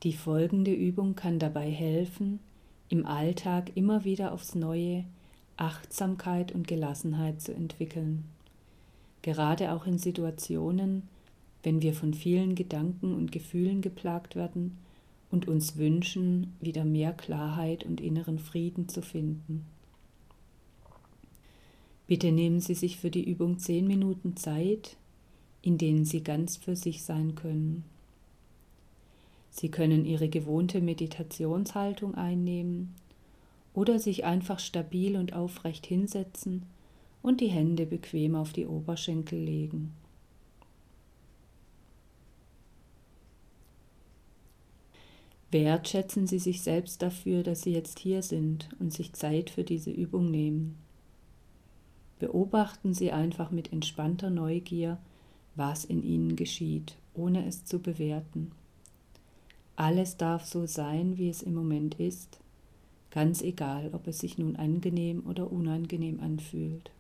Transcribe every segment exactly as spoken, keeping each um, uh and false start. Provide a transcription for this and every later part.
Die folgende Übung kann dabei helfen, im Alltag immer wieder aufs Neue Achtsamkeit und Gelassenheit zu entwickeln. Gerade auch in Situationen, wenn wir von vielen Gedanken und Gefühlen geplagt werden und uns wünschen, wieder mehr Klarheit und inneren Frieden zu finden. Bitte nehmen Sie sich für die Übung zehn Minuten Zeit, in denen Sie ganz für sich sein können. Sie können Ihre gewohnte Meditationshaltung einnehmen oder sich einfach stabil und aufrecht hinsetzen und die Hände bequem auf die Oberschenkel legen. Wertschätzen Sie sich selbst dafür, dass Sie jetzt hier sind und sich Zeit für diese Übung nehmen. Beobachten Sie einfach mit entspannter Neugier, was in Ihnen geschieht, ohne es zu bewerten. Alles darf so sein, wie es im Moment ist, ganz egal, ob es sich nun angenehm oder unangenehm anfühlt.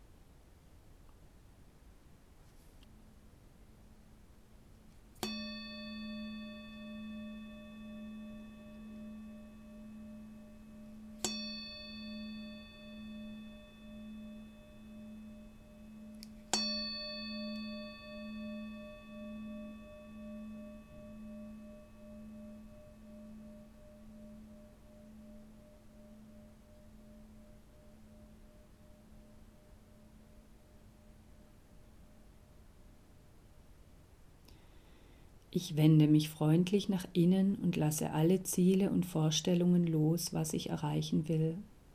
Ich wende mich freundlich nach innen und lasse alle Ziele und Vorstellungen los, was ich erreichen will.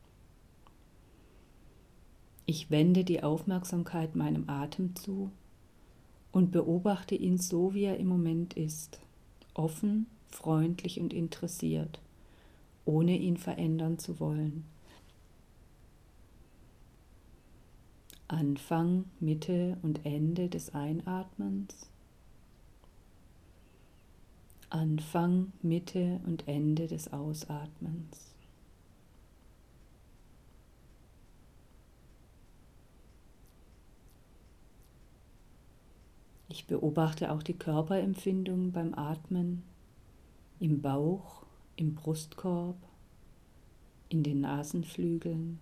Ich wende die Aufmerksamkeit meinem Atem zu und beobachte ihn so, wie er im Moment ist, offen, freundlich und interessiert, ohne ihn verändern zu wollen. Anfang, Mitte und Ende des Einatmens. Anfang, Mitte und Ende des Ausatmens. Ich beobachte auch die Körperempfindungen beim Atmen, im Bauch, im Brustkorb, in den Nasenflügeln.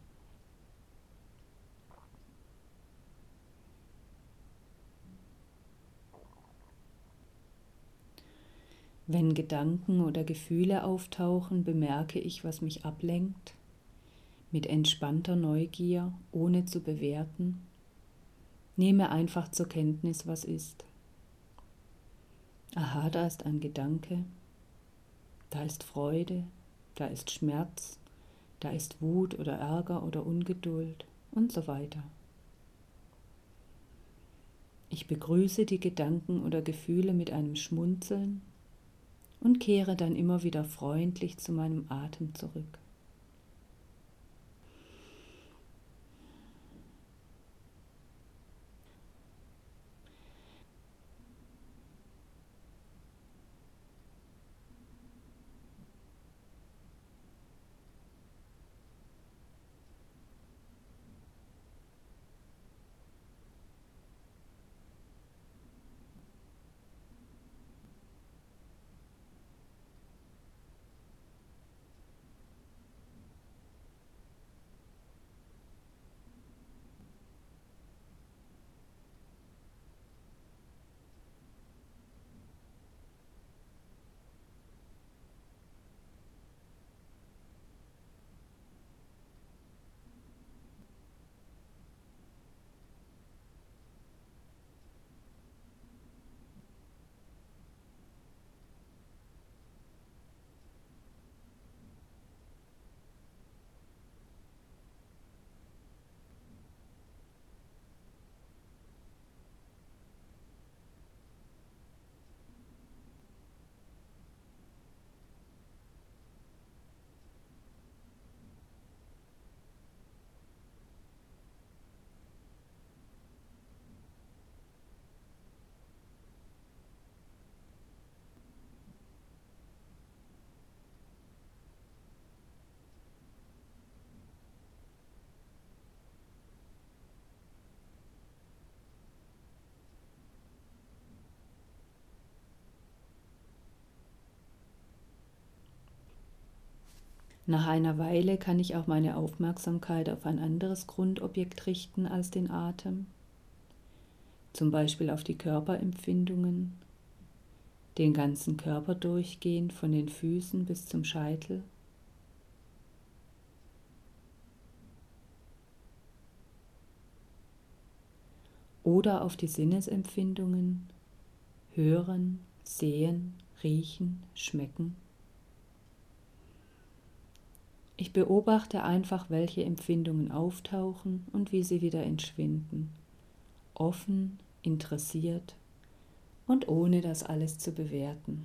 Wenn Gedanken oder Gefühle auftauchen, bemerke ich, was mich ablenkt, mit entspannter Neugier, ohne zu bewerten. Nehme einfach zur Kenntnis, was ist. Aha, da ist ein Gedanke, da ist Freude, da ist Schmerz, da ist Wut oder Ärger oder Ungeduld und so weiter. Ich begrüße die Gedanken oder Gefühle mit einem Schmunzeln und kehre dann immer wieder freundlich zu meinem Atem zurück. Nach einer Weile kann ich auch meine Aufmerksamkeit auf ein anderes Grundobjekt richten als den Atem, zum Beispiel auf die Körperempfindungen, den ganzen Körper durchgehend von den Füßen bis zum Scheitel. Oder auf die Sinnesempfindungen, hören, sehen, riechen, schmecken. Ich beobachte einfach, welche Empfindungen auftauchen und wie sie wieder entschwinden, offen, interessiert und ohne das alles zu bewerten.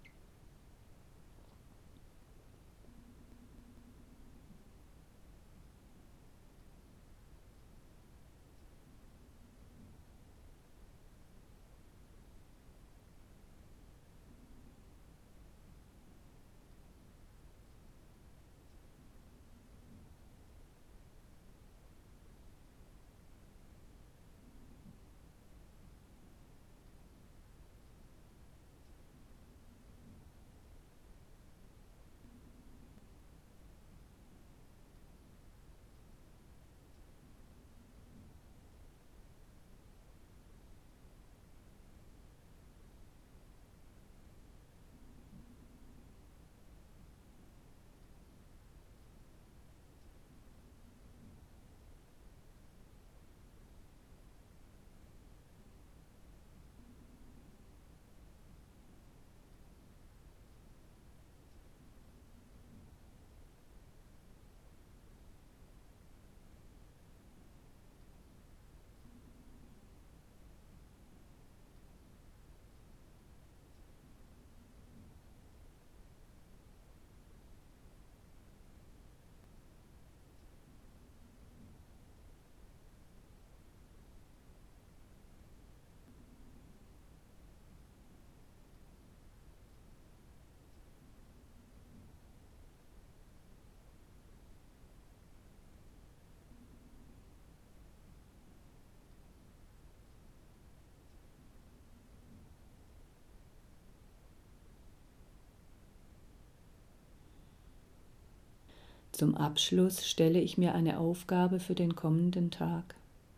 Zum Abschluss stelle ich mir eine Aufgabe für den kommenden Tag.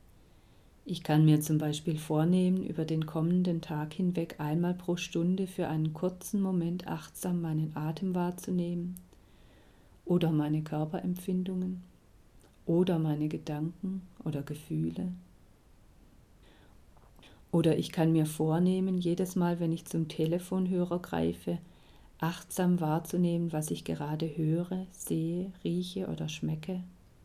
Ich kann mir zum Beispiel vornehmen, über den kommenden Tag hinweg einmal pro Stunde für einen kurzen Moment achtsam meinen Atem wahrzunehmen oder meine Körperempfindungen oder meine Gedanken oder Gefühle. Oder ich kann mir vornehmen, jedes Mal, wenn ich zum Telefonhörer greife, achtsam wahrzunehmen, was ich gerade höre, sehe, rieche oder schmecke.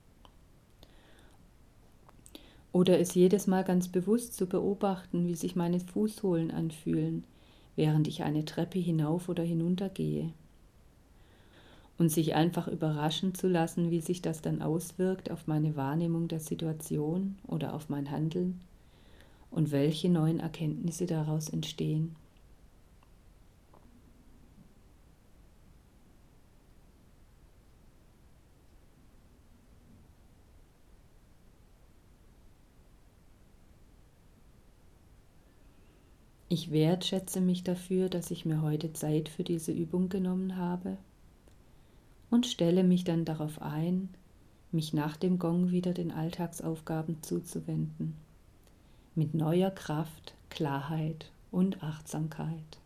Oder es jedes Mal ganz bewusst zu beobachten, wie sich meine Fußsohlen anfühlen, während ich eine Treppe hinauf oder hinunter gehe. Und sich einfach überraschen zu lassen, wie sich das dann auswirkt auf meine Wahrnehmung der Situation oder auf mein Handeln und welche neuen Erkenntnisse daraus entstehen. Ich wertschätze mich dafür, dass ich mir heute Zeit für diese Übung genommen habe und stelle mich dann darauf ein, mich nach dem Gong wieder den Alltagsaufgaben zuzuwenden, mit neuer Kraft, Klarheit und Achtsamkeit.